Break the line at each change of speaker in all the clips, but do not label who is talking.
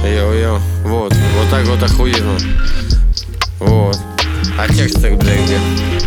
Йо-йо, вот так вот охуенно. Вот. А текст-то, блядь, где?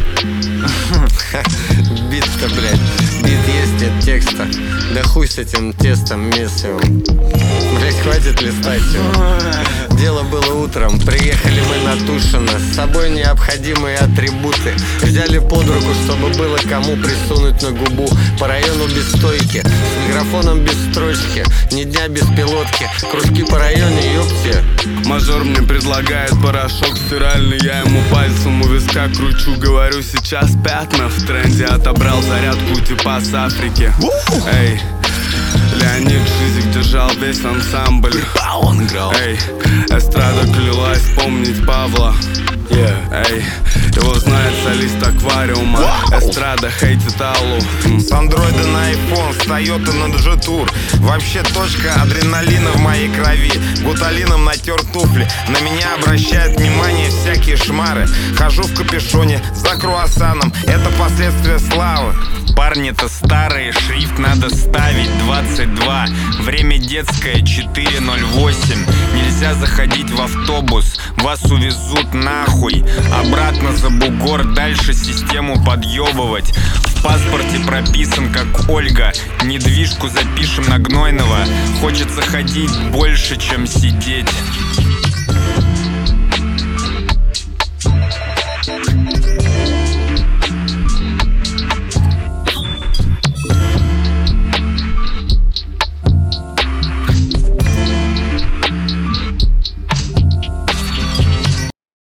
Бит-то, блядь. Бит есть, нет текста. Да хуй с этим тестом месивым. Блядь, хватит листать его. Дело было утром, приехали мы на Тушино. С собой необходимые атрибуты. Взяли под руку, чтобы было кому присунуть на губу. По району без стойки, с микрофоном без строчки. Ни дня без пилотки, кружки по районе, ёпте.
Мажор мне предлагает порошок стиральный, я ему пальцем у виска кручу. Говорю, сейчас пятна в тренде, отобрал зарядку типа с Африки. Эй, Леонид Жизик держал весь ансамбль.
Он играл.
Эй, эстрада клялась помнить Павла. Эй, его знает солист аквариума. Эстрада хейтит Аллу.
С андроида на iPhone, с Toyota на G-Tour. Вообще точка адреналина в моей крови. Гуталином натер туфли. На меня обращают внимание всякие шмары. Хожу в капюшоне за круассаном. Это последствия славы.
Парни-то старые, шрифт надо ставить 22. Время детское 4:08. Нельзя заходить в автобус, вас увезут нахуй. Обратно за бугор, дальше систему подъебывать. В паспорте прописан как Ольга. Недвижку запишем на Гнойного. Хочется ходить больше, чем сидеть.